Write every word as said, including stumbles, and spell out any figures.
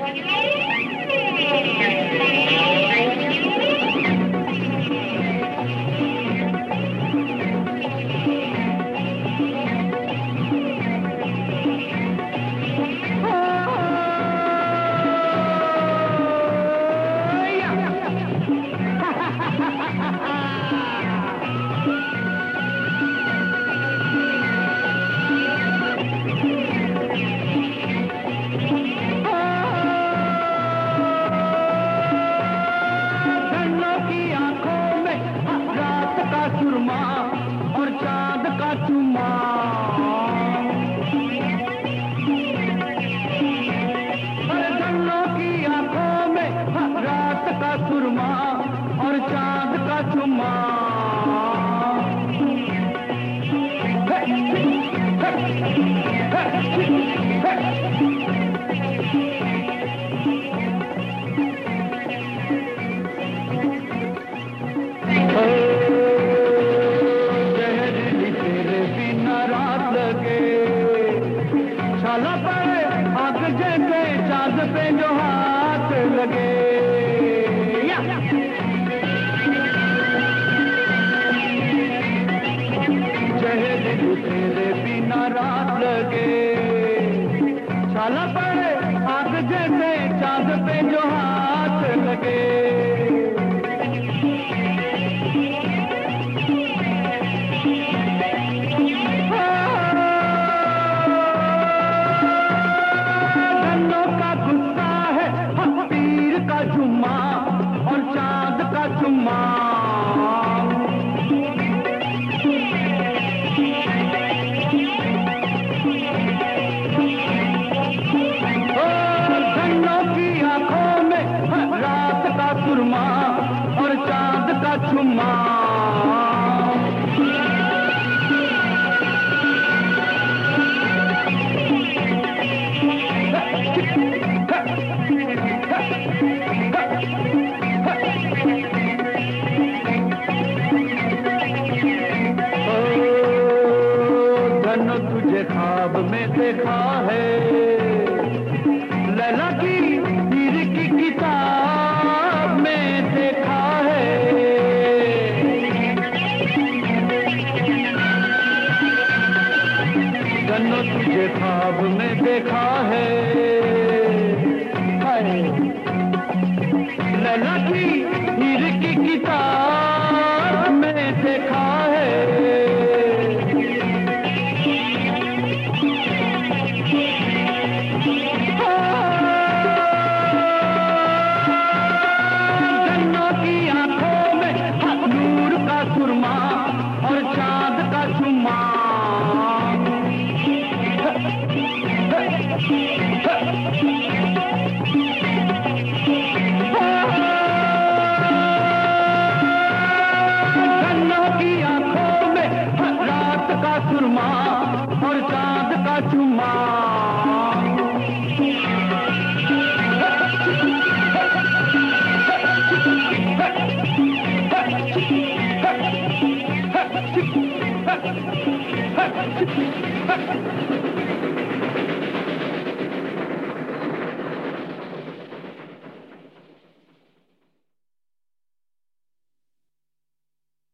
और चांद का चुम्मा, धन्नों की आंखों में रात का सुरमा और चांद का चुम्मा। छाला पड़े आग जैसे चांद पे जो हाथ लगे, जहे दिल तेरे बिना रात लगे। छाला पड़े आग जैसे चांद पे जो हाथ लगे। जुम्मा और चांद का चुम्मा, धन्नों की आंखों में रात का सुरमा और चांद का चुम्मा। तुझे ख्वाब में देखा है, लैला की हीर की किताब में देखा है। धन्नो तुझे ख्वाब में देखा है, लैला की हीर की किताब में देखा है। सुरमा और चांद का चुम्मा, धन्नों की आंखों में रात का सुरमा और चांद का चुम्मा। Ha ha ha!